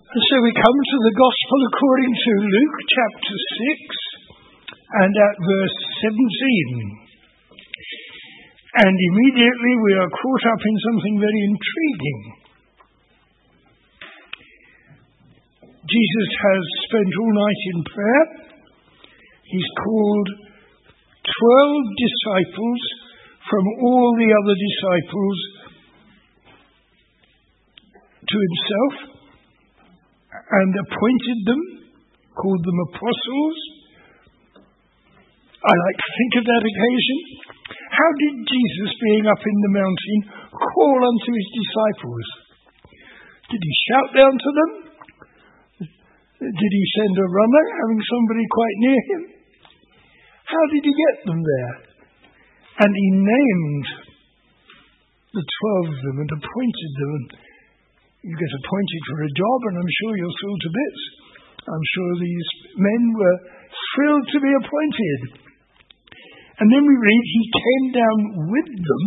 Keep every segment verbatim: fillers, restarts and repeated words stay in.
And so we come to the Gospel according to Luke chapter six and at verse seventeen. And immediately we are caught up in something very intriguing. Jesus has spent all night in prayer. He's called twelve disciples from all the other disciples to himself and appointed them, called them apostles. I like to think of that occasion. How did Jesus, being up in the mountain, call unto his disciples? Did he shout down to them? Did he send a runner, having somebody quite near him? How did he get them there? And he named the twelve of them and appointed them. You get appointed for a job, and I'm sure you're thrilled to bits. I'm sure these men were thrilled to be appointed. And then we read, he came down with them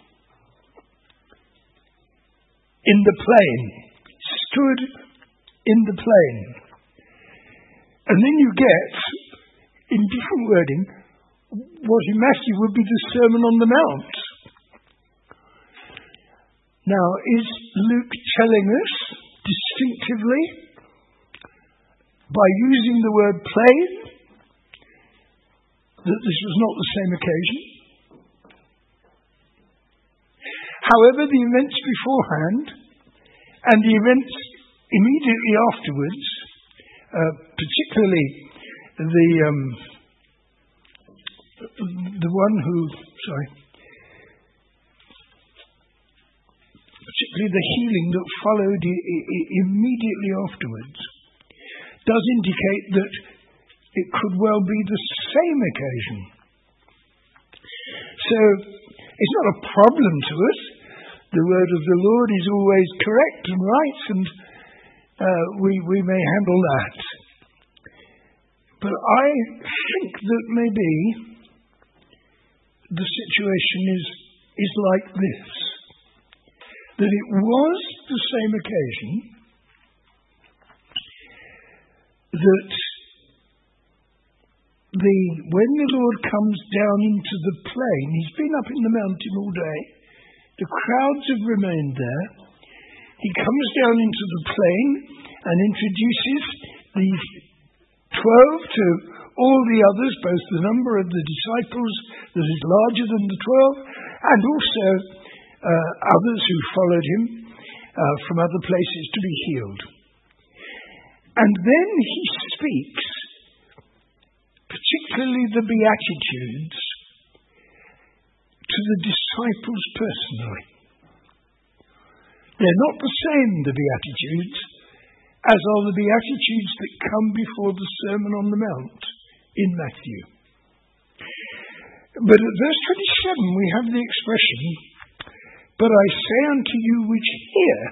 in the plain, stood in the plain. And then you get, in different wording, what in Matthew would be the Sermon on the Mount. Now, is Luke telling us distinctively, by using the word plain, that this was not the same occasion? However, the events beforehand and the events immediately afterwards, uh, particularly the um, the one who, sorry, particularly the healing that followed I- I- immediately afterwards, does indicate that it could well be the same occasion. So, it's not a problem to us. The word of the Lord is always correct and right, and uh, we, we may handle that. But I think that maybe the situation is, is like this. That it was the same occasion that the when the Lord comes down into the plain, he's been up in the mountain all day, the crowds have remained there, he comes down into the plain and introduces these twelve to all the others, both the number of the disciples that is larger than the twelve, and also uh, others who followed him uh, from other places to be healed. And then he speaks, particularly the Beatitudes, to the disciples personally. They're not the same, the Beatitudes, as are the Beatitudes that come before the Sermon on the Mount in Matthew. But at verse twenty-seven we have the expression, but I say unto you which hear.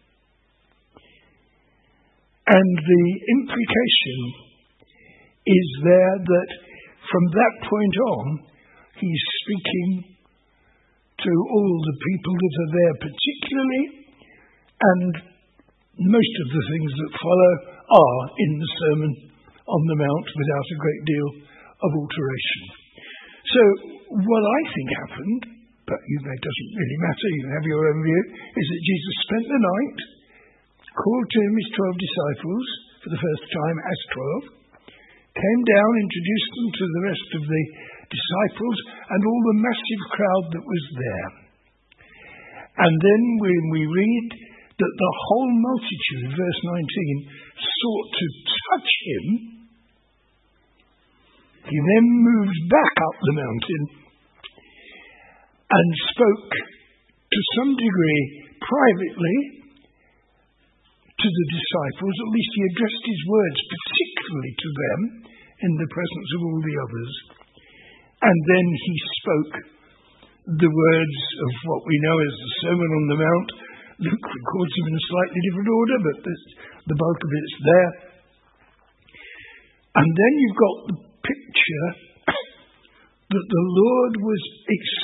And the implication is there that from that point on, he's speaking to all the people that are there particularly, and most of the things that follow are in the Sermon on the Mount without a great deal of alteration. So what I think happened, but you know, it doesn't really matter, you have your own view, is that Jesus spent the night, called to him his twelve disciples for the first time as twelve, came down, introduced them to the rest of the disciples and all the massive crowd that was there. And then when we read that the whole multitude, verse nineteen, sought to touch him, he then moved back up the mountain and spoke to some degree privately to the disciples. At least he addressed his words particularly to them in the presence of all the others. And then he spoke the words of what we know as the Sermon on the Mount. Luke records them in a slightly different order, but the bulk of it's there. And then you've got the picture that the Lord was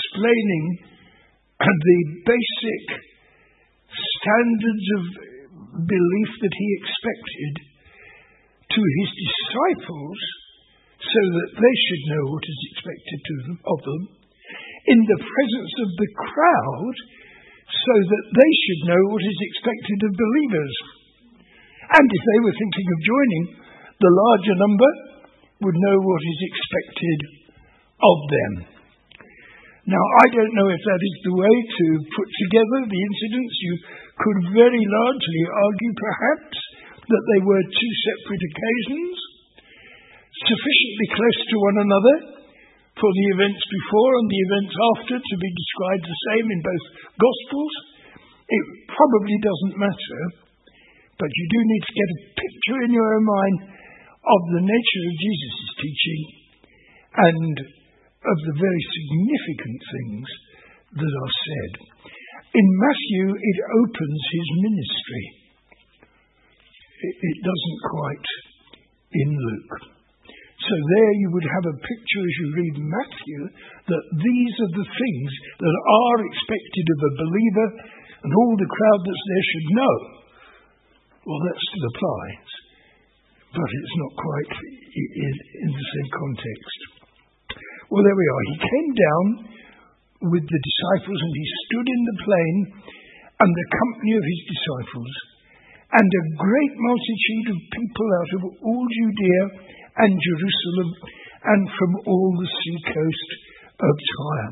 explaining the basic standards of belief that he expected to his disciples so that they should know what is expected to them, of them, in the presence of the crowd so that they should know what is expected of believers. And if they were thinking of joining, the larger number would know what is expected of them. Now, I don't know if that is the way to put together the incidents. You could very largely argue, perhaps, that they were two separate occasions, sufficiently close to one another for the events before and the events after to be described the same in both Gospels. It probably doesn't matter, but you do need to get a picture in your own mind of the nature of Jesus' teaching and of the very significant things that are said. In Matthew, it opens his ministry. It, it doesn't quite in Luke. So there you would have a picture as you read Matthew that these are the things that are expected of a believer and all the crowd that's there should know. Well, that still applies, but it's not quite in, in the same context. Well, there we are. He came down with the disciples and he stood in the plain and the company of his disciples and a great multitude of people out of all Judea and Jerusalem and from all the sea coast of Tyre.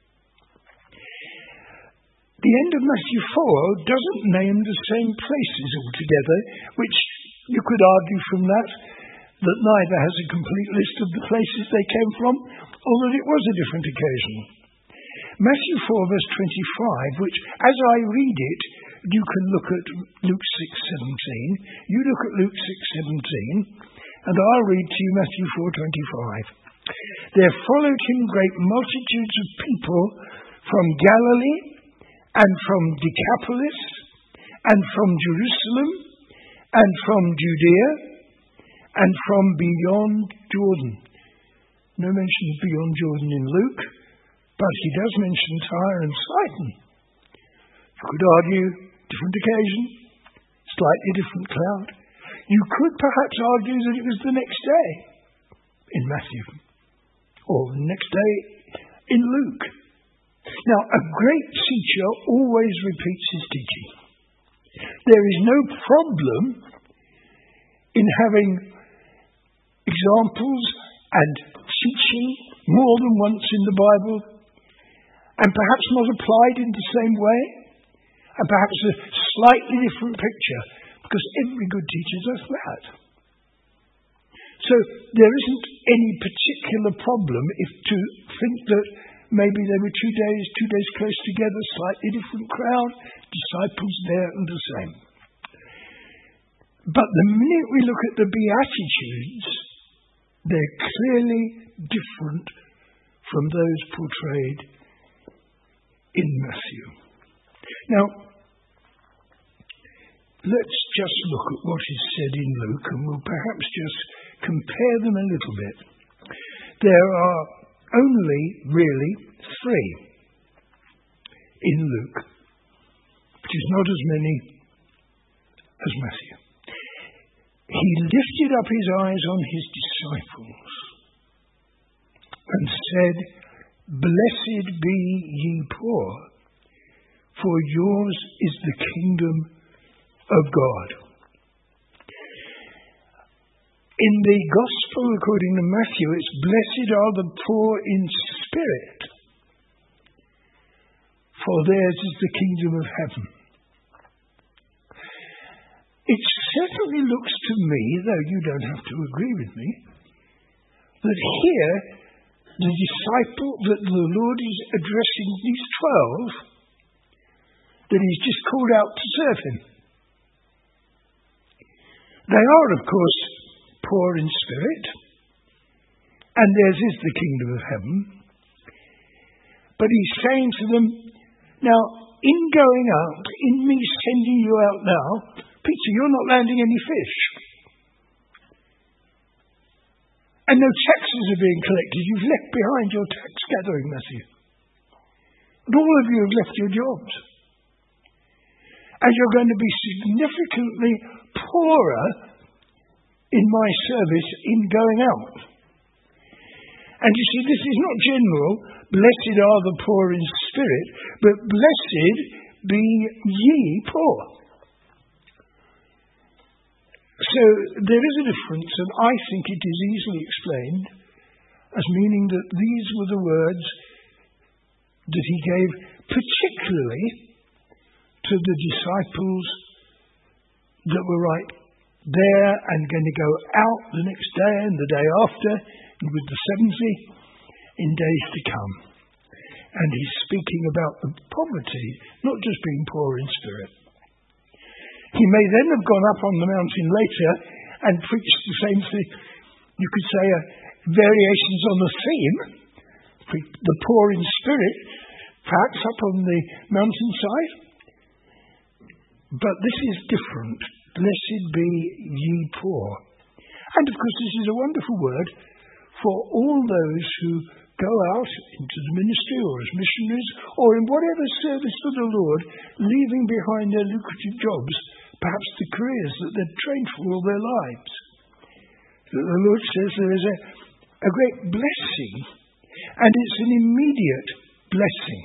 The end of Matthew four doesn't name the same places altogether, which you could argue from that that neither has a complete list of the places they came from, or that it was a different occasion. Matthew four verse twenty-five, which as I read it, you can look at Luke six seventeen, you look at Luke six seventeen, and I'll read to you Matthew four twenty-five. There followed him great multitudes of people from Galilee and from Decapolis and from Jerusalem and from Judea and from beyond Jordan. No mention of beyond Jordan in Luke, but he does mention Tyre and Sidon. You could argue different occasion, slightly different crowd. You could perhaps argue that it was the next day in Matthew, or the next day in Luke. Now, a great teacher always repeats his teaching. There is no problem in having examples and teaching more than once in the Bible, and perhaps not applied in the same way, and perhaps a slightly different picture, because every good teacher does that. So there isn't any particular problem if to think that maybe there were two days, two days close together, slightly different crowd, disciples there and the same. But the minute we look at the Beatitudes, they're clearly different from those portrayed in Matthew. Now, let's just look at what is said in Luke, and we'll perhaps just compare them a little bit. There are only really three in Luke, which is not as many as Matthew. He lifted up his eyes on his disciples and said, "Blessed be ye poor, for yours is the kingdom of God." In the Gospel according to Matthew, it's "Blessed are the poor in spirit, for theirs is the kingdom of heaven." It certainly looks to me, though you don't have to agree with me, that here the disciple that the Lord is addressing, these twelve, that he's just called out to serve him. They are, of course, poor in spirit, and theirs is the kingdom of heaven. But he's saying to them, now, in going out, in me sending you out now, Peter, you're not landing any fish. And no taxes are being collected. You've left behind your tax gathering, Matthew. And all of you have left your jobs. and you're going to be significantly poorer in my service in going out. And you see, this is not general, blessed are the poor in spirit, but blessed be ye poor. So there is a difference, and I think it is easily explained as meaning that these were the words that he gave particularly to the disciples that were right there and going to go out the next day and the day after, and with the seventy in days to come. And he's speaking about the poverty, not just being poor in spirit. He may then have gone up on the mountain later and preached the same thing. You could say uh, variations on the theme, the poor in spirit, perhaps up on the mountainside. But this is different. Blessed be ye poor. And of course this is a wonderful word for all those who go out into the ministry or as missionaries or in whatever service for the Lord, leaving behind their lucrative jobs, perhaps the careers that they've trained for all their lives. That the Lord says there is a, a great blessing, and it's an immediate blessing.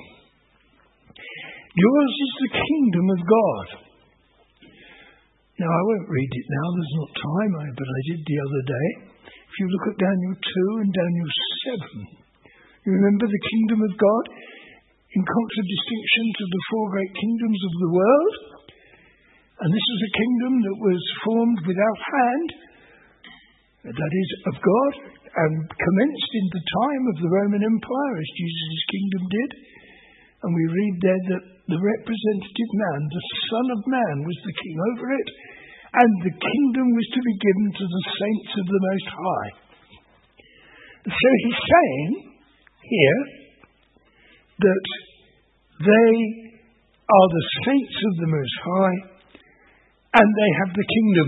Yours is the kingdom of God. Now, I won't read it now, there's not time, but I did the other day. If you look at Daniel two and Daniel seven, you remember the kingdom of God in contradistinction to the four great kingdoms of the world? And this is a kingdom that was formed without hand, that is, of God, and commenced in the time of the Roman Empire, as Jesus' kingdom did. And we read there that the representative man, the Son of Man, was the king over it, and the kingdom was to be given to the saints of the Most High. So he's saying here that they are the saints of the Most High, and they have the kingdom.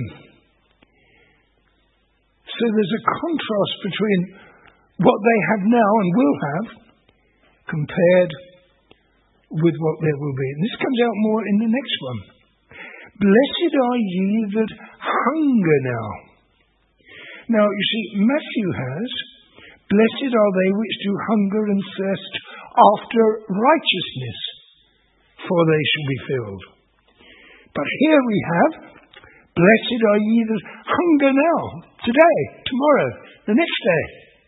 So there's a contrast between what they have now and will have compared with what there will be. And this comes out more in the next one. Blessed are ye that hunger now. Now, you see, Matthew has, blessed are they which do hunger and thirst after righteousness, for they shall be filled. But here we have, blessed are ye that hunger now, today, tomorrow, the next day,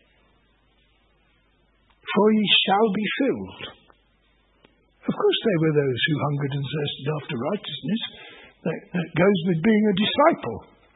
for ye shall be filled. Of course they were those who hungered and thirsted after righteousness. That, that goes with being a disciple.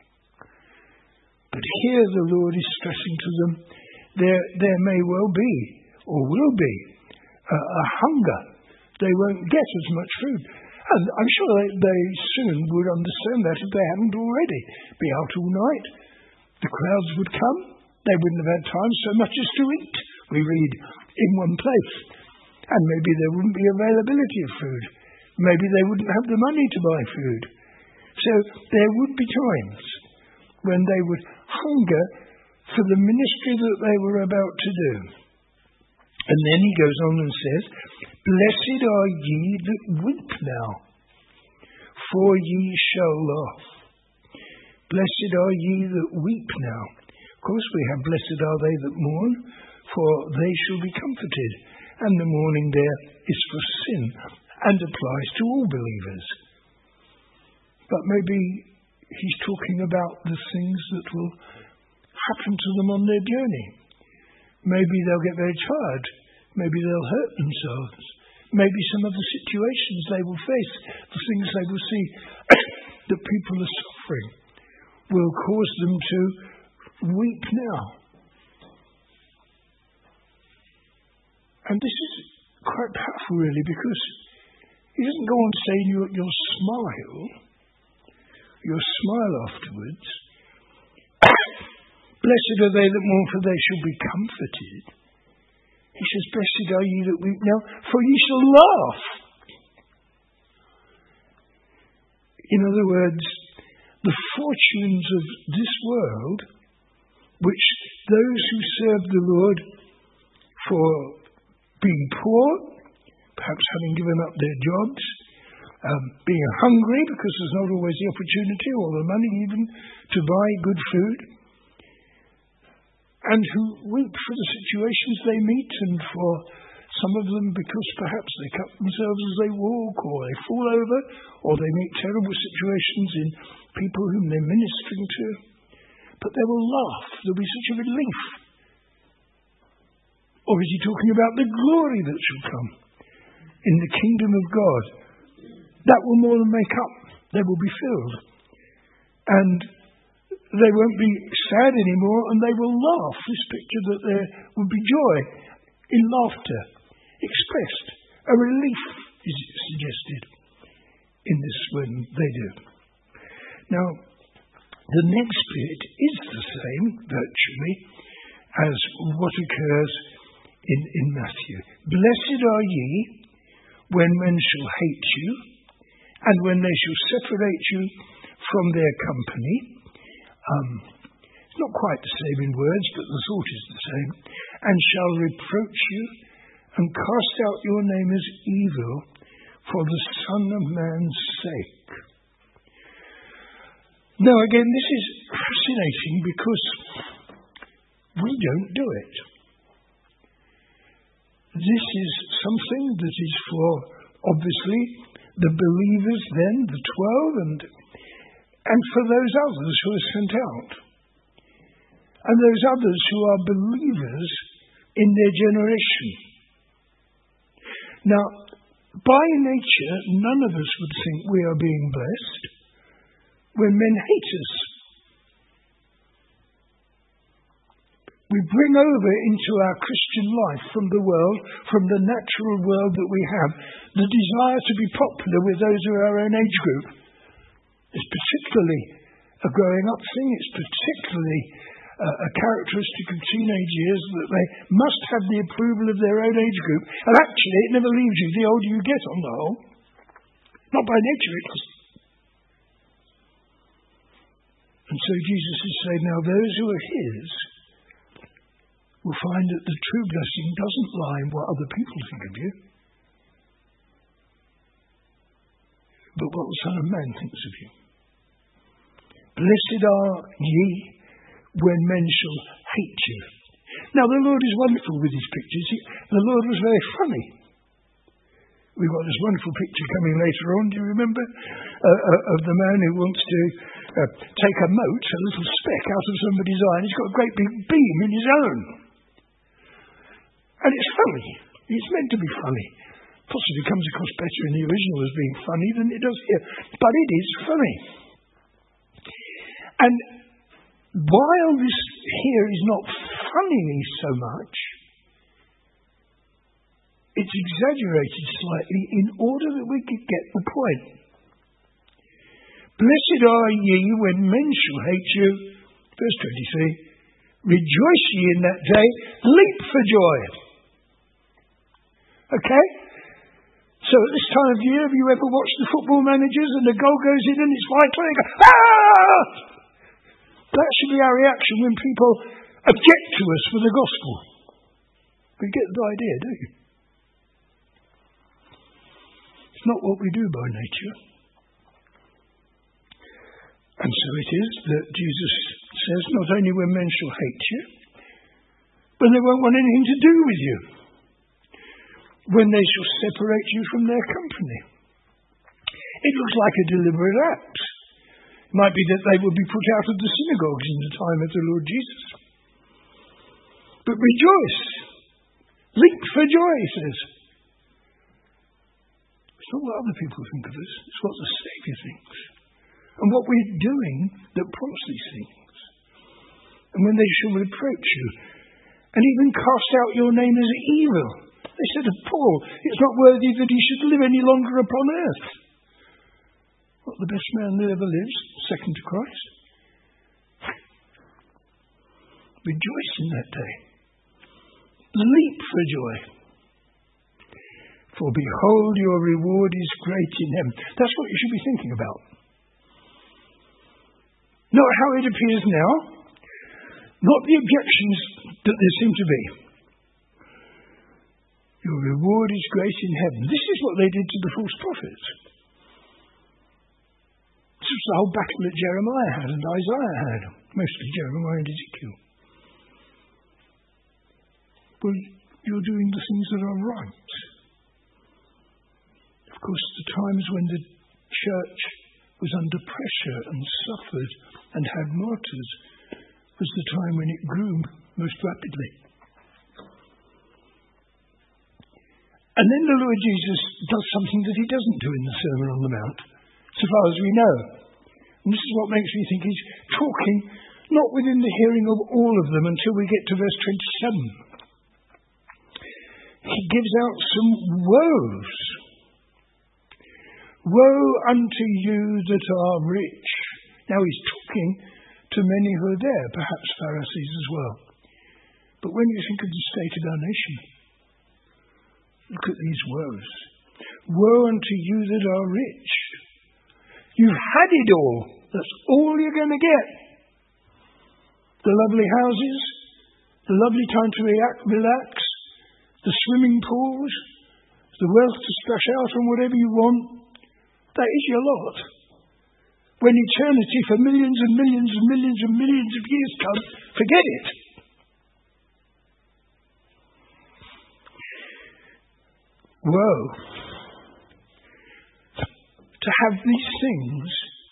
But here the Lord is stressing to them, there, there may well be, or will be, a, a hunger. They won't get as much food. And I'm sure they, they soon would understand that if they hadn't already. Be out all night. The crowds would come. They wouldn't have had time so much as to eat, we read, in one place. And maybe there wouldn't be availability of food. Maybe they wouldn't have the money to buy food. So there would be times when they would hunger for the ministry that they were about to do. And then he goes on and says, blessed are ye that weep now, for ye shall laugh. Blessed are ye that weep now. Of course we have blessed are they that mourn, for they shall be comforted. And the mourning there is for sin and applies to all believers. But maybe he's talking about the things that will happen to them on their journey. Maybe they'll get very tired. Maybe they'll hurt themselves. Maybe some of the situations they will face, the things they will see that people are suffering, will cause them to weep now. And this is quite powerful, really, because he doesn't go on saying you'll, you'll smile, you'll smile afterwards. Blessed are they that mourn, for they shall be comforted. He says, blessed are ye that weep now, for ye shall laugh. In other words, the fortunes of this world, which those who serve the Lord for being poor, perhaps having given up their jobs, um, being hungry because there's not always the opportunity or the money even to buy good food, and who weep for the situations they meet, and for some of them because perhaps they cut themselves as they walk, or they fall over, or they meet terrible situations in people whom they're ministering to. But they will laugh. There'll be such a relief. Or is he talking about the glory that shall come in the kingdom of God? That will more than make up. They will be filled. And they won't be sad anymore, and they will laugh. This picture that there will be joy in laughter expressed. A relief is suggested in this when they do. Now, the next bit is the same, virtually, as what occurs in, in Matthew. Blessed are ye when men shall hate you, and when they shall separate you from their company. Um, it's not quite the same in words, but the thought is the same. And shall reproach you, and cast out your name as evil for the Son of Man's sake. Now again, this is fascinating because we don't do it. This is something that is for, obviously, the believers then, the twelve, and, and for those others who are sent out. And those others who are believers in their generation. Now, by nature, none of us would think we are being blessed when men hate us. We bring over into our Christian life from the world, from the natural world that we have, the desire to be popular with those of our own age group. It's particularly a growing up thing. It's particularly uh, a characteristic of teenage years that they must have the approval of their own age group. And actually, it never leaves you the older you get on the whole. Not by nature, it doesn't. And so Jesus is saying, now those who are his will find that the true blessing doesn't lie in what other people think of you, but what the Son of Man thinks of you. Blessed are ye when men shall hate you. Now the Lord is wonderful with his pictures. He, the Lord was very funny. We've got this wonderful picture coming later on, do you remember? Uh, uh, of the man who wants to uh, take a mote, a little speck out of somebody's eye, and he's got a great big beam in his own. And it's funny. It's meant to be funny. Possibly comes across better in the original as being funny than it does here. But it is funny. And while this here is not funny so much, it's exaggerated slightly in order that we could get the point. Blessed are ye when men shall hate you. Verse twenty-three. Rejoice ye in that day. Leap for joy. Okay? So at this time of year, have you ever watched the football managers and the goal goes in and it's vital and they go, ah! That should be our reaction when people object to us for the gospel. You get the idea, do you? It's not what we do by nature. And so it is that Jesus says, not only when men shall hate you, but they won't want anything to do with you. When they shall separate you from their company. It looks like a deliberate act. It might be that they will be put out of the synagogues in the time of the Lord Jesus. But rejoice. Leap for joy, he says. It's not what other people think of us. It's what the Saviour thinks. And what we're doing that prompts these things. And when they shall reproach you, and even cast out your name as evil. They said of Paul, it's not worthy that he should live any longer upon earth. What, the best man that ever lives, second to Christ? Rejoice in that day. Leap for joy. For behold, your reward is great in heaven. That's what you should be thinking about. Not how it appears now, not the objections that there seem to be. Your reward is great in heaven. This is what they did to the false prophets. This was the whole battle that Jeremiah had and Isaiah had, mostly Jeremiah and Ezekiel. Well, you're doing the things that are right. Of course, the times when the church was under pressure and suffered and had martyrs was the time when it grew most rapidly. And then the Lord Jesus does something that he doesn't do in the Sermon on the Mount, so far as we know. And this is what makes me think he's talking not within the hearing of all of them until we get to verse twenty-seven. He gives out some woes. Woe unto you that are rich. Now he's talking to many who are there, perhaps Pharisees as well. But when you think of the state of our nation, look at these woes. Woe unto you that are rich. You've had it all. That's all you're going to get. The lovely houses, the lovely time to relax, the swimming pools, the wealth to splash out on whatever you want. That is your lot. When eternity for millions and millions and millions and millions of years come, forget it. Woe. To have these things,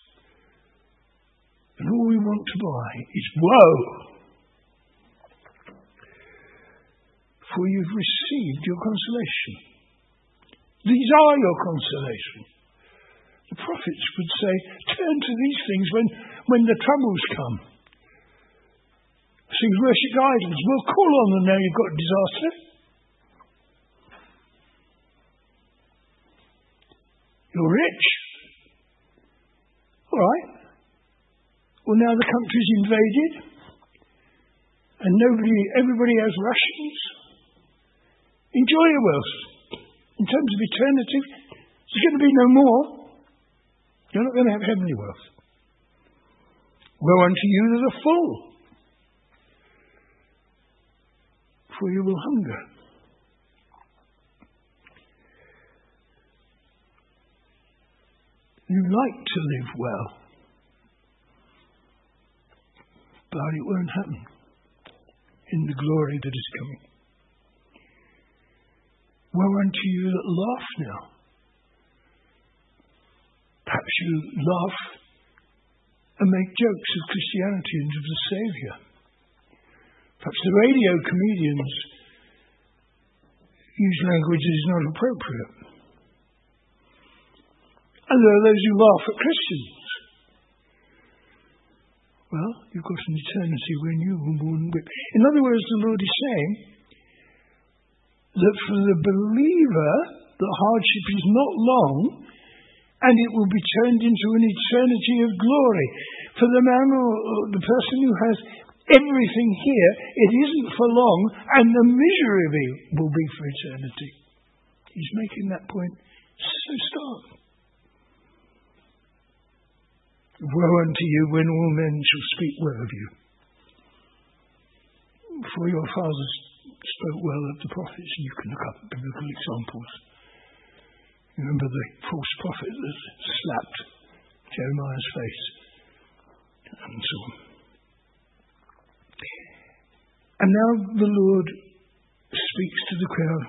and all we want to buy is woe. For you've received your consolation. These are your consolation. The prophets would say, turn to these things when, when the troubles come. So you worship idols. Well, call on them now you've got disaster. You're rich. All right. Well, now the country's invaded and nobody, everybody has rations. Enjoy your wealth. In terms of eternity, there's going to be no more. You're not going to have heavenly wealth. Woe unto you that are full, for you will hunger. You like to live well, but it won't happen in the glory that is coming. Woe unto you that laugh now. Perhaps you laugh and make jokes of Christianity and of the Saviour. Perhaps the radio comedians use language that is not appropriate. And there are those who laugh at Christians. Well, you've got an eternity when you were born with. In other words, the Lord is saying that for the believer, the hardship is not long, and it will be turned into an eternity of glory. For the man or, or the person who has everything here, it isn't for long, and the misery will be for eternity. He's making that point so stark. Woe unto you when all men shall speak well of you. For your fathers spoke well of the prophets, and you can look up biblical examples. Remember the false prophet that slapped Jeremiah's face, and so on. And now the Lord speaks to the crowd.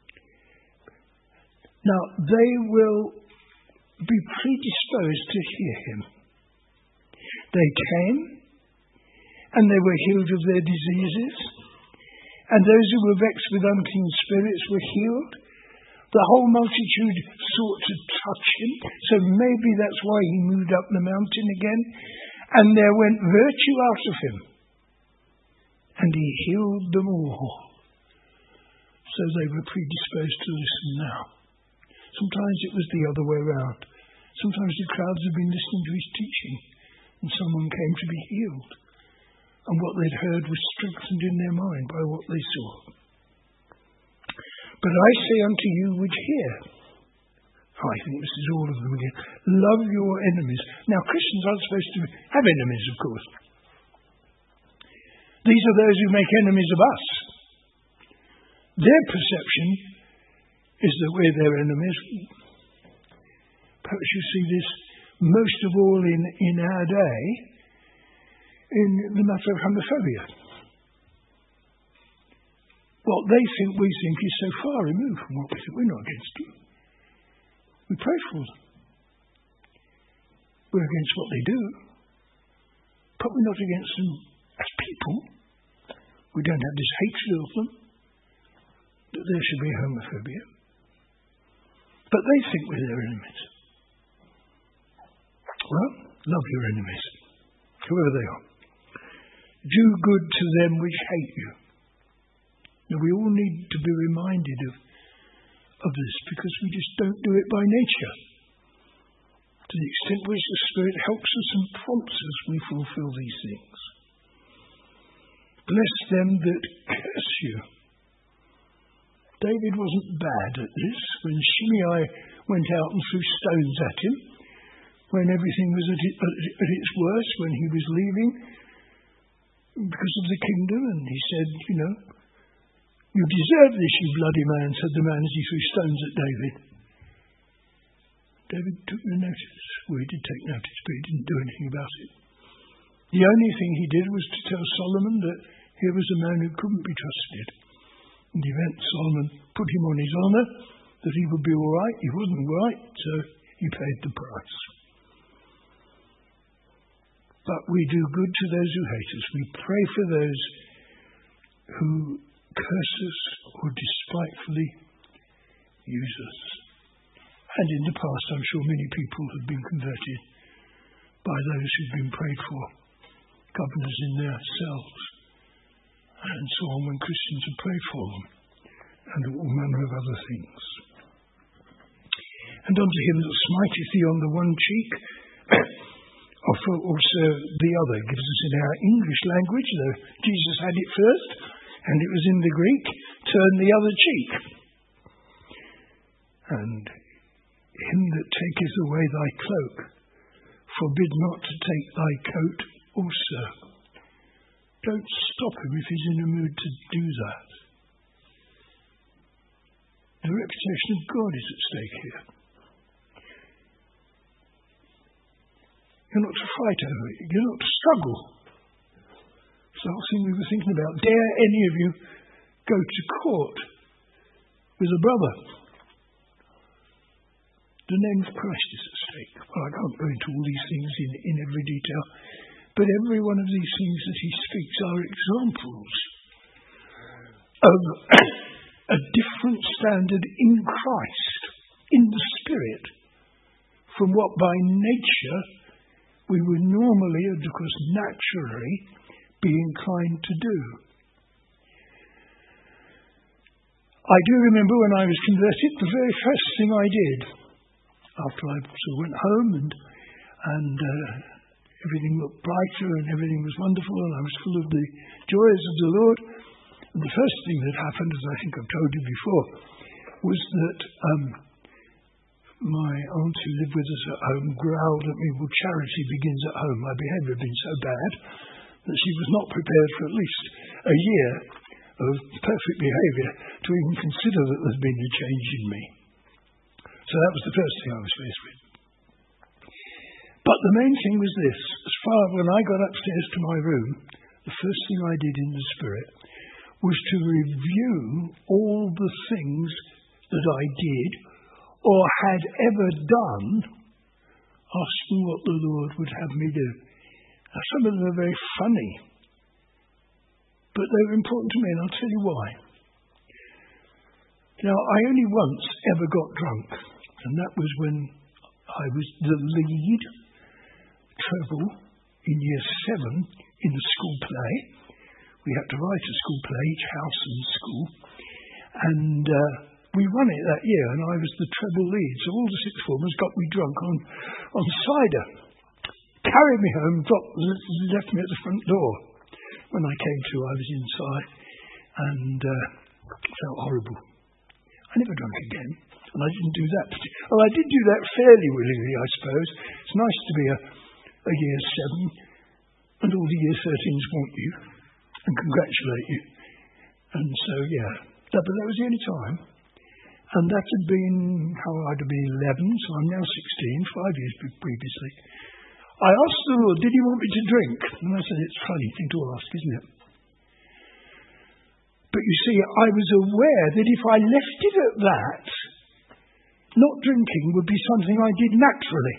Now they will be predisposed to hear him. They came, and they were healed of their diseases, and those who were vexed with unclean spirits were healed. The whole multitude sought to touch him, so maybe that's why he moved up the mountain again. And there went virtue out of him, and he healed them all. So they were predisposed to listen now. Sometimes it was the other way round. Sometimes the crowds had been listening to his teaching, and someone came to be healed. And what they'd heard was strengthened in their mind by what they saw. But I say unto you which hear, I think this is all of them again, love your enemies. Now Christians aren't supposed to have enemies, of course. These are those who make enemies of us. Their perception is that we're their enemies. Perhaps you see this most of all in, in our day, in the matter of homophobia. What they think we think is so far removed from what we think. We're not against them. We pray for them. We're against what they do, but we're not against them as people. We don't have this hatred of them, that there should be homophobia. But they think we're their enemies. Well, love your enemies, whoever they are. Do good to them which hate you. Now, we all need to be reminded of, of this, because we just don't do it by nature. To the extent which the Spirit helps us and prompts us, we fulfill these things. Bless them that curse you. David wasn't bad at this. When Shimei went out and threw stones at him, when everything was at, it, at its worst, when he was leaving because of the kingdom, and he said, you know, you deserve this, you bloody man, said the man as he threw stones at David. David took no notice. Well, he did take notice, but he didn't do anything about it. The only thing he did was to tell Solomon that here was a man who couldn't be trusted. In the event Solomon put him on his honour, that he would be all right. He wasn't all right, so he paid the price. But we do good to those who hate us. We pray for those who curse us or despitefully use us. And in the past, I'm sure many people have been converted by those who've been prayed for, governors in their cells, and so on, when Christians have prayed for them, and all manner of other things. And unto him that smiteth thee on the one cheek, offer also the other. Gives us in our English language, though Jesus had it first, and it was in the Greek, turn the other cheek. And him that taketh away thy cloak, forbid not to take thy coat also. Don't stop him if he's in a mood to do that. The reputation of God is at stake here. You're not to fight over it. You're not to struggle. It's the whole thing we were thinking about. Dare any of you go to court with a brother? The name of Christ is at stake. Well, I can't go into all these things in, in every detail, but every one of these things that he speaks are examples of a different standard in Christ, in the Spirit, from what by nature we would normally, and of course naturally, be inclined to do. I do remember when I was converted, the very first thing I did, after I sort of went home and and uh, everything looked brighter and everything was wonderful and I was full of the joys of the Lord, and the first thing that happened, as I think I've told you before, was that um, my aunt who lived with us at home growled at me, well, charity begins at home. My behaviour had been so bad that she was not prepared for at least a year of perfect behaviour to even consider that there'd been a change in me. So that was the first thing I was faced with. But the main thing was this. As far as when I got upstairs to my room, the first thing I did in the Spirit was to review all the things that I did or had ever done, asking what the Lord would have me do. Now, some of them are very funny, but they were important to me, and I'll tell you why. Now, I only once ever got drunk, and that was when I was the lead treble in year seven in the school play. We had to write a school play, each house in school, and uh, we won it that year, and I was the treble lead. So all the sixth formers got me drunk on, on cider, carried me home, dropped, left me at the front door. When I came to, I was inside, and uh, it felt horrible. I never drank again, and I didn't do that. Well, I did do that fairly willingly, I suppose. It's nice to be a, a year seven, and all the year thirteens want you and congratulate you. And so, yeah, that, but that was the only time. And that had been, how I'd have been eleven, so I'm now sixteen, five years previously. I asked the Lord, did he want me to drink? And I said, it's a funny thing to ask, isn't it? But you see, I was aware that if I left it at that, not drinking would be something I did naturally.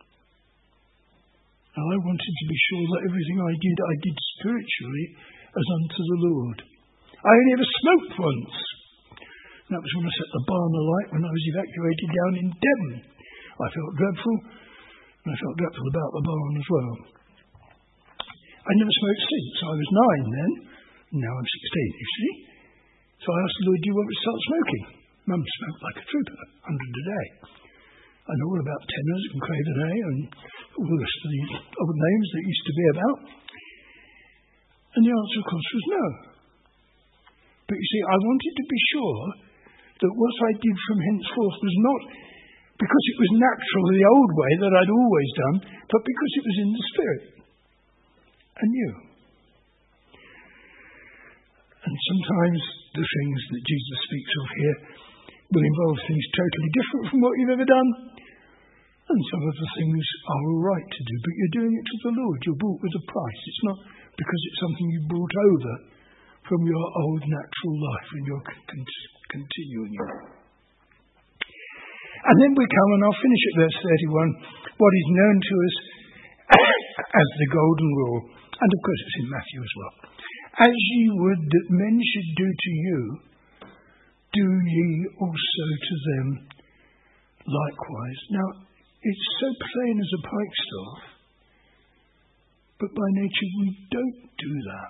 And I wanted to be sure that everything I did, I did spiritually as unto the Lord. I only ever smoked once. That was when I set the barn alight when I was evacuated down in Devon. I felt dreadful, and I felt dreadful about the barn as well. I never smoked since. I was nine then, now I'm sixteen, you see. So I asked the Lord, do you want me to start smoking? Mum smoked like a trooper, one hundred a day. I know all about Tenners and Craven A and all the rest of these old names that used to be about. And the answer, of course, was no. But you see, I wanted to be sure that what I did from henceforth was not because it was natural the old way that I'd always done, but because it was in the Spirit and new. And sometimes the things that Jesus speaks of here will involve things totally different from what you've ever done. And some of the things are all right to do, but you're doing it to the Lord. You're bought with a price. It's not because it's something you brought over from your old natural life and you're con- continuing it. And then we come, and I'll finish at verse thirty-one, what is known to us as the golden rule. And of course it's in Matthew as well. As ye would that men should do to you, do ye also to them likewise. Now, it's so plain as a pikestaff, but by nature we don't do that.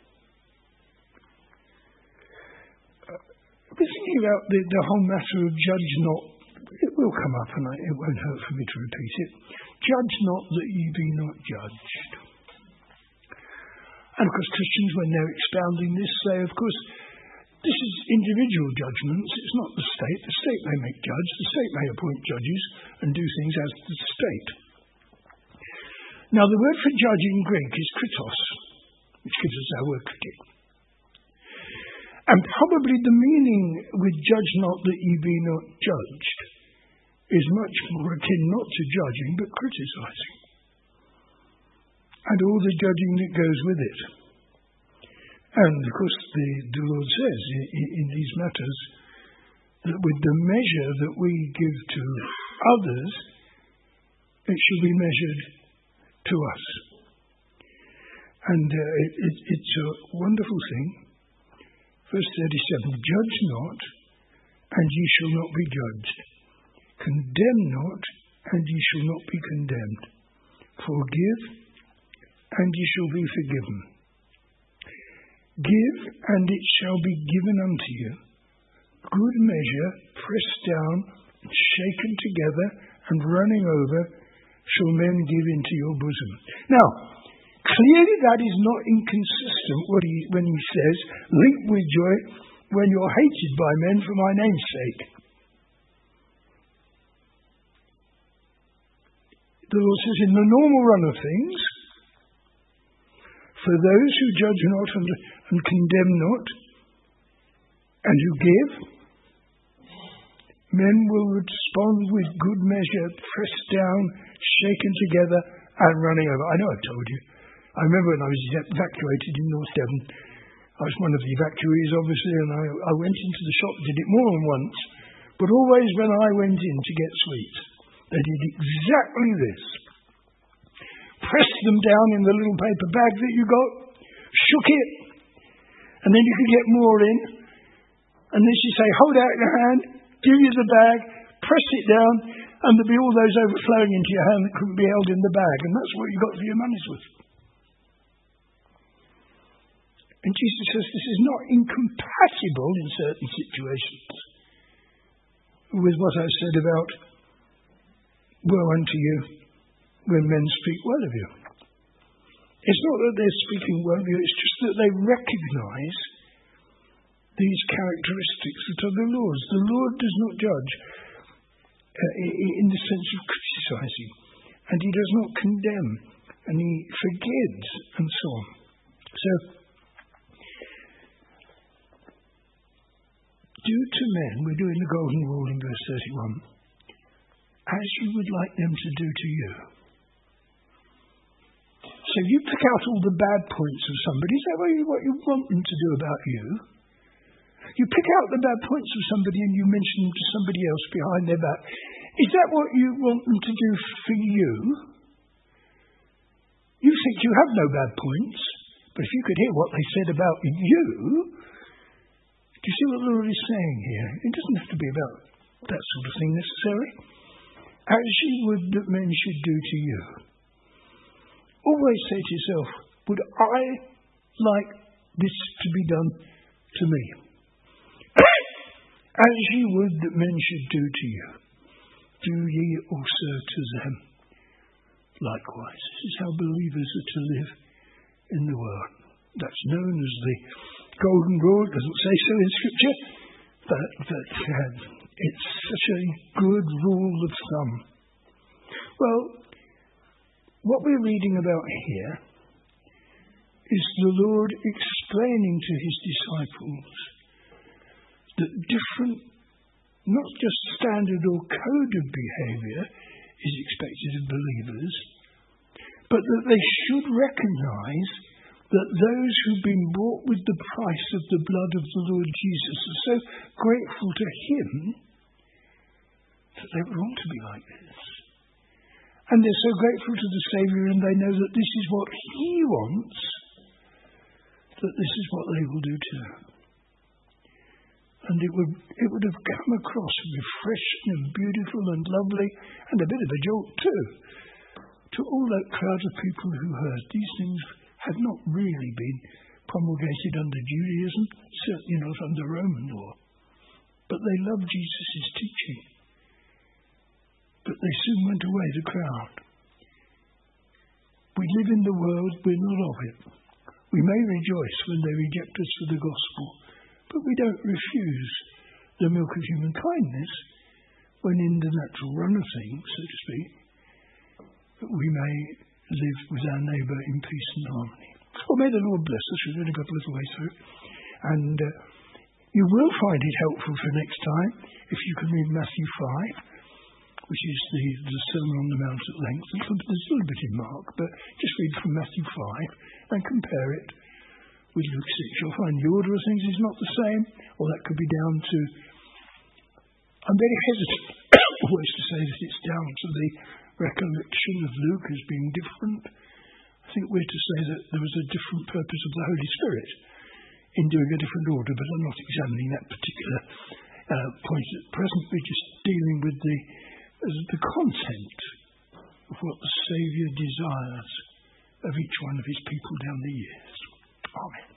Uh, we're thinking about the, the whole matter of judge not. It will come up, and I, it won't hurt for me to repeat it. Judge not that ye be not judged. And of course Christians, when they're expounding this, say, of course, this is individual judgments. It's not the state. The state may make judge. The state may appoint judges and do things as the state. Now, the word for judge in Greek is kritos, which gives us our word critic. And probably the meaning with judge not that ye be not judged is much more akin not to judging, but criticising. And all the judging that goes with it. And, of course, the, the Lord says in, in these matters that with the measure that we give to others, it shall be measured to us. And uh, it, it, it's a wonderful thing. Verse thirty-seven, judge not, and ye shall not be judged. Condemn not, and ye shall not be condemned. Forgive, and ye shall be forgiven. Give, and it shall be given unto you. Good measure, pressed down, shaken together, and running over, shall men give into your bosom. Now, clearly that is not inconsistent what he, when he says, leap with joy when you're hated by men for my name's sake. The Lord says, in the normal run of things, for those who judge not and, and condemn not, and who give, men will respond with good measure, pressed down, shaken together, and running over. I know I've told you. I remember when I was evacuated in North Devon, I was one of the evacuees, obviously, and I, I went into the shop, did it more than once, but always when I went in to get sweets, they did exactly this. Pressed them down in the little paper bag that you got, shook it, and then you could get more in, and then she'd say, hold out your hand, give you the bag, press it down, and there'd be all those overflowing into your hand that couldn't be held in the bag, and that's what you got for your money's worth. And Jesus says this is not incompatible in certain situations with what I said about woe unto you when men speak well of you. It's not that they're speaking well of you, it's just that they recognize these characteristics that are the Lord's. The Lord does not judge uh, in the sense of criticizing, and he does not condemn, and he forgives, and so on. So, do to men, we're doing the golden rule in verse thirty-one, as you would like them to do to you. So you pick out all the bad points of somebody. Is that what you, what you want them to do about you? You pick out the bad points of somebody and you mention them to somebody else behind their back. Is that what you want them to do for you? You think you have no bad points, but if you could hear what they said about you, do you see what the Lord is saying here? It doesn't have to be about that sort of thing necessarily. As you would that men should do to you. Always say to yourself, would I like this to be done to me? As ye would that men should do to you, do ye also to them likewise. This is how believers are to live in the world. That's known as the golden rule. It doesn't say so in Scripture, but, but uh, it's such a good rule of thumb. Well, what we're reading about here is the Lord explaining to his disciples that different, not just standard or code of behaviour is expected of believers, but that they should recognise that those who've been bought with the price of the blood of the Lord Jesus are so grateful to him that they would want to be like this. And they're so grateful to the Saviour, and they know that this is what he wants, that this is what they will do too. And it would it would have come across refreshing and beautiful and lovely, and a bit of a jolt too, to all that crowd of people who heard. These things had not really been promulgated under Judaism, certainly not under Roman law. But they loved Jesus' teaching. But they soon went away, the crowd. We live in the world, we're not of it. We may rejoice when they reject us for the gospel, but we don't refuse the milk of human kindness when in the natural run of things, so to speak, that we may live with our neighbour in peace and harmony. Well, may the Lord bless us. We've only got a little way through. And uh, you will find it helpful for next time if you can read Matthew five, which is the, the Sermon on the Mount at length. There's a little bit in Mark, but just read from Matthew five and compare it with Luke six. You'll find the order of things is not the same, or that could be down to... I'm very hesitant always to say that it's down to the recollection of Luke as being different. I think we're to say that there was a different purpose of the Holy Spirit in doing a different order, but I'm not examining that particular uh, point at present. We're just dealing with the uh, the content of what the Saviour desires of each one of his people down the years. Amen.